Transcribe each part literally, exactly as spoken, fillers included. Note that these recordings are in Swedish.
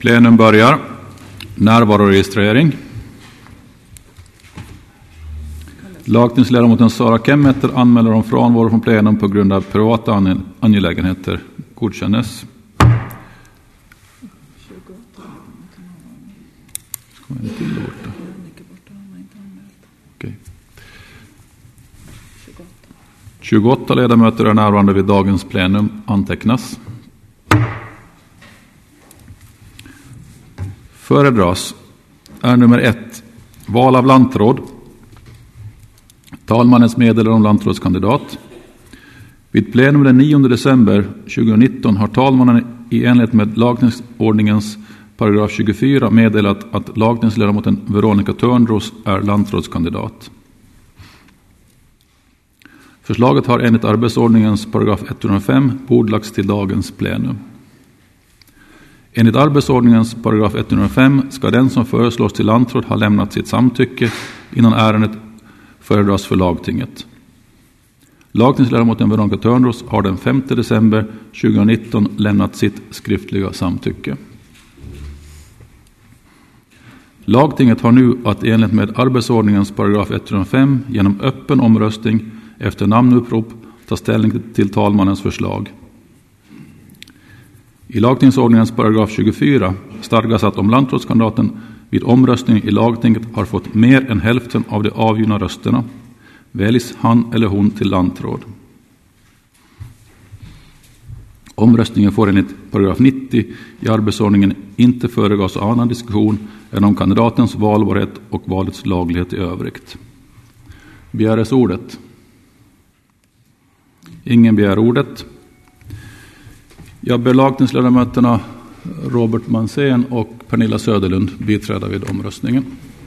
Plenum börjar. Närvaroregistrering. Lagtingsledamoten Sara Kemmeter anmäler om frånvaro från plenum på grund av privata angelägenheter. Godkännes. Ska man inte tillåta? Okej. tjugoåtta ledamöter är närvarande vid dagens plenum. Antecknas. Föredras är nummer ett. Val av lantråd. Talmannens meddelande om lantrådskandidat. Vid plenum den nionde december tjugonitton har talmannen i enlighet med lagtingsordningens paragraf tjugofyra meddelat att lagtingsledamoten Veronica Törnros är lantrådskandidat. Förslaget har enligt arbetsordningens paragraf etthundrafem bordlagts till dagens plenum. Enligt arbetsordningens paragraf etthundrafem ska den som föreslås till lantråd ha lämnat sitt samtycke innan ärendet föredras för lagtinget. Lagtingsledamoten Veronica Törnros har den femte december tjugonitton lämnat sitt skriftliga samtycke. Lagtinget har nu att enligt med arbetsordningens paragraf etthundrafem genom öppen omröstning efter namnupprop ta ställning till talmannens förslag. I lagtingsordningens paragraf tjugofyra stadgas att om lantrådskandidaten vid omröstning i lagtinget har fått mer än hälften av de avgivna rösterna väljs han eller hon till lantråd. Omröstningen får enligt paragraf nittio i arbetsordningen inte föregås av annan diskussion än om kandidatens valbarhet och valets laglighet i övrigt. Begäres ordet? Ingen begär ordet. Jag ber lagtingsledamöterna Robert Mansén och Pernilla Söderlund biträda vid omröstningen.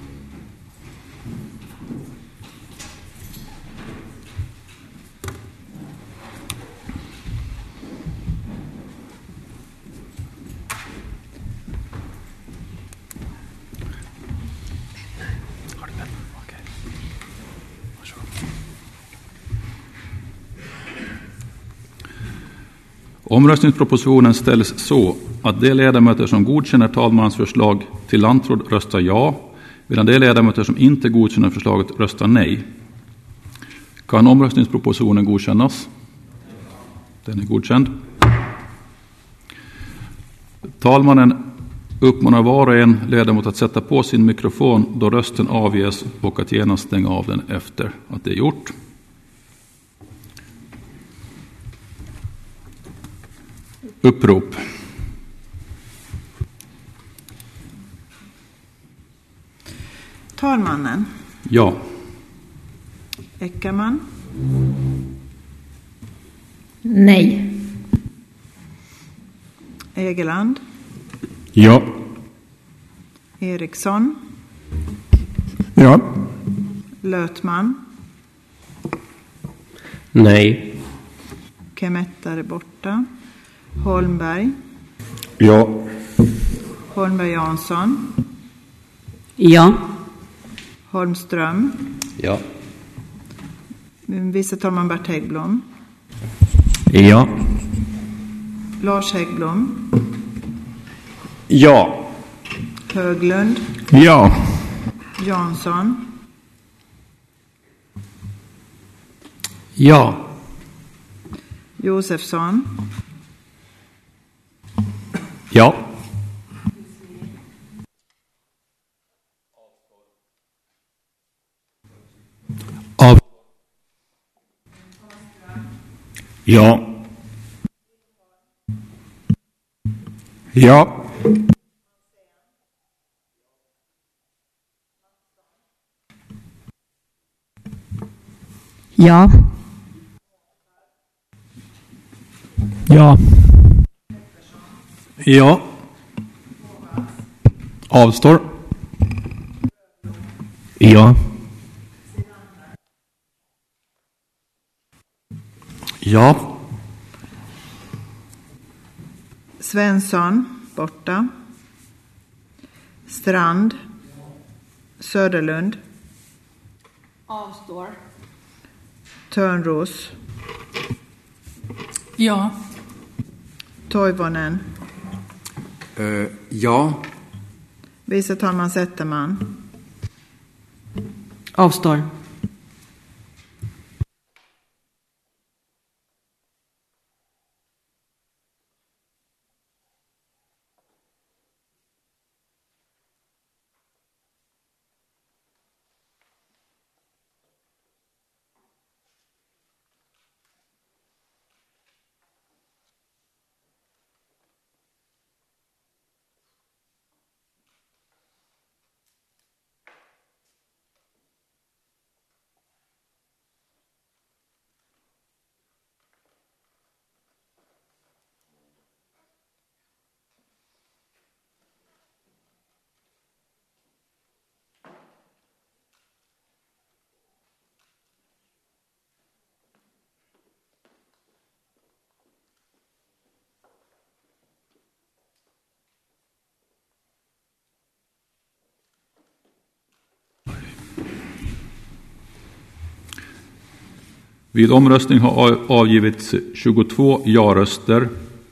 Omröstningspropositionen ställs så att de ledamöter som godkänner talmannens förslag till lantråd röstar ja, medan de ledamöter som inte godkänner förslaget röstar nej. Kan omröstningspropositionen godkännas? Den är godkänd. Talmannen uppmanar var och en ledamot att sätta på sin mikrofon då rösten avges och att genast stänga av den efter att det är gjort. Upprop. Talmannen. Ja. Eckerman. Nej. Egeland. Ja. Eriksson. Ja. Lötman. Nej. Kemmeter är borta. Holmberg. Ja. Holmberg Jansson. Ja. Holmström. Ja. Vice talman Bert Häggblom. Ja. Lars Häggblom. Ja. Höglund. Ja. Jansson. Ja. Josefsson. Ja. Av. Ja. Ja. Ja. Ja. Ja. Avstår. Ja. Ja. Svensson borta. Strand. Söderlund. Avstår. Törnros. Ja. Toivonen. Uh, ja. Vice talman Zetterman. Avstår. Vid omröstning har avgivits tjugotvå ja-röster.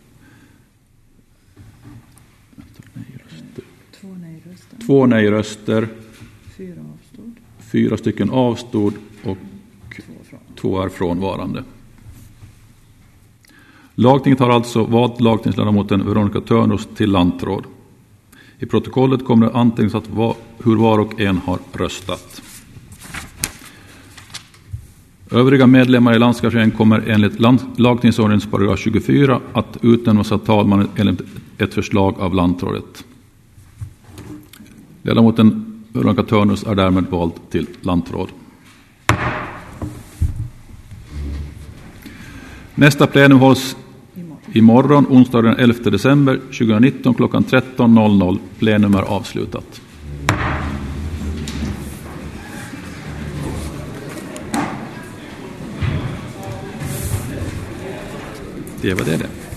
Två nej-röster. Två nej-röster. Fyra avstod. Fyra stycken avstod och två är frånvarande. Lagtinget har alltså valt lagtingsledamoten Veronica Törnros till lantråd. I protokollet kommer det antecknas att va, hur var och en har röstat. Övriga medlemmar i landskapsregeringen kommer enligt lagtingsordningens paragraf tjugofyra att utnämnas av talmannen enligt ett förslag av lantrådet. Ledamoten Veronica Törnros är därmed vald till lantråd. Nästa plenum hålls imorgon, onsdag den elfte december tjugonitton klockan tretton noll noll. Plenum är avslutat. Det var det det.